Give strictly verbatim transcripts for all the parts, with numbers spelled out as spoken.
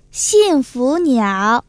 幸福鸟。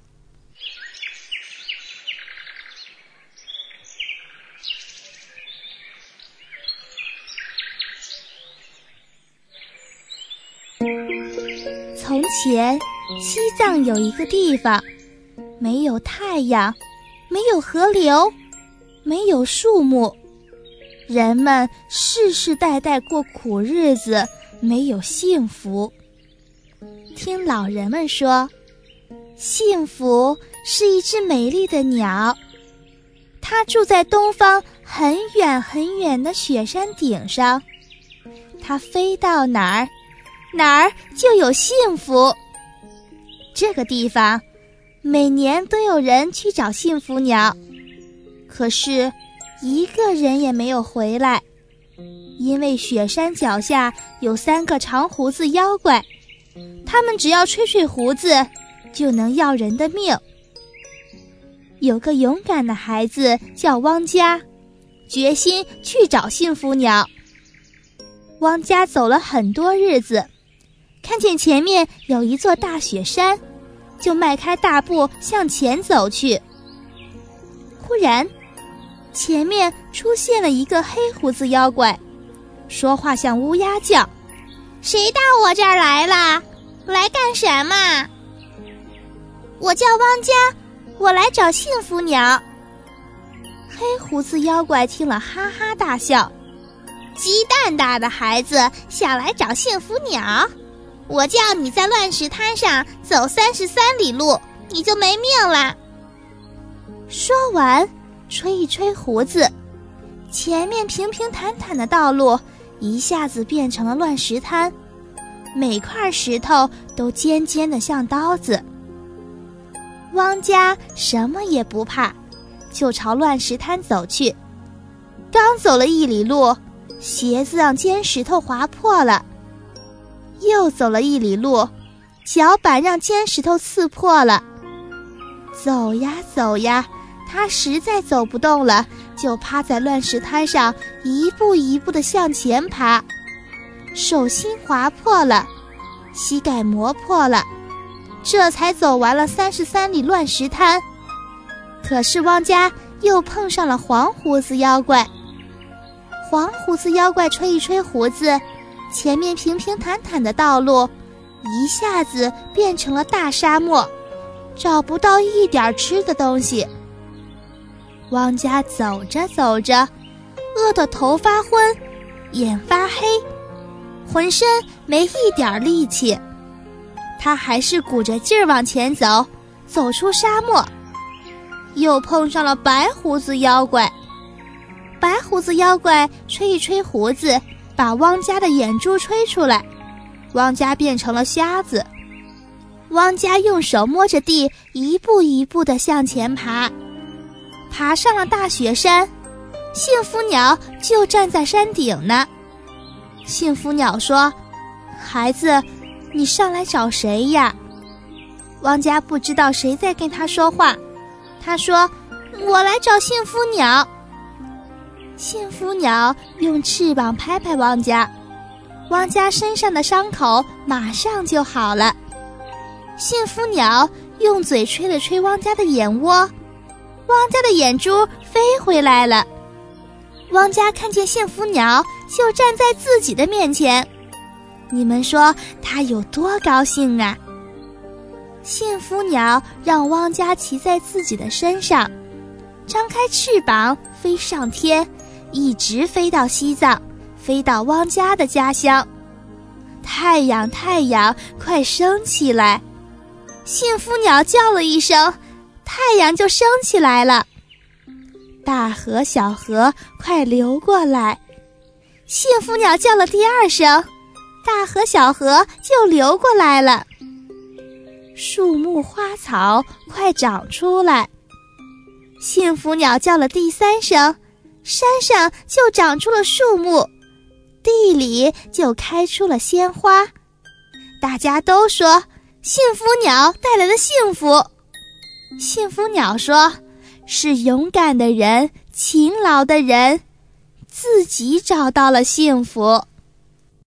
从前，西藏有一个地方，没有太阳，没有河流，没有树木，人们世世代代过苦日子，没有幸福。听老人们说，幸福是一只美丽的鸟，它住在东方很远很远的雪山顶上，它飞到哪儿，哪儿就有幸福。这个地方每年都有人去找幸福鸟，可是一个人也没有回来，因为雪山脚下有三个长胡子妖怪，他们只要吹吹胡子就能要人的命。有个勇敢的孩子叫汪家，决心去找幸福鸟。汪家走了很多日子，看见前面有一座大雪山，就迈开大步向前走去。忽然前面出现了一个黑胡子妖怪，说话像乌鸦叫，谁到我这儿来了？来干什么？我叫汪家，我来找幸福鸟。黑胡子妖怪听了哈哈大笑，鸡蛋大的孩子想来找幸福鸟？我叫你在乱石滩上走三十三里路，你就没命了。说完，吹一吹胡子，前面平平坦坦的道路一下子变成了乱石滩，每块石头都尖尖的像刀子。汪家什么也不怕，就朝乱石滩走去。刚走了一里路，鞋子让尖石头划破了。又走了一里路，脚板让尖石头刺破了。走呀走呀，他实在走不动了，就趴在乱石滩上一步一步地向前爬。手心划破了，膝盖磨破了，这才走完了三十三里乱石滩。可是汪家又碰上了黄胡子妖怪。黄胡子妖怪吹一吹胡子，前面平平坦坦的道路一下子变成了大沙漠，找不到一点吃的东西。汪家走着走着，饿得头发昏，眼发黑，浑身没一点力气。他还是鼓着劲儿往前走，走出沙漠。又碰上了白胡子妖怪。白胡子妖怪吹一吹胡子，把汪家的眼珠吹出来，汪家变成了瞎子。汪家用手摸着地，一步一步地向前爬，爬上了大雪山。幸福鸟就站在山顶呢。幸福鸟说：孩子，你上来找谁呀？汪家不知道谁在跟他说话，他说：我来找幸福鸟。幸福鸟用翅膀拍拍汪家，汪家身上的伤口马上就好了。幸福鸟用嘴吹了吹汪家的眼窝，汪家的眼珠飞回来了。汪家看见幸福鸟就站在自己的面前，你们说他有多高兴啊？幸福鸟让汪家骑在自己的身上，张开翅膀飞上天，一直飞到西藏，飞到汪家的家乡。太阳太阳，快升起来！幸福鸟叫了一声，太阳就升起来了。大河小河，快流过来！幸福鸟叫了第二声，大河小河就流过来了。树木花草，快长出来！幸福鸟叫了第三声，山上就长出了树木，地里就开出了鲜花。大家都说幸福鸟带来了幸福。幸福鸟说，是勇敢的人，勤劳的人，自己找到了幸福。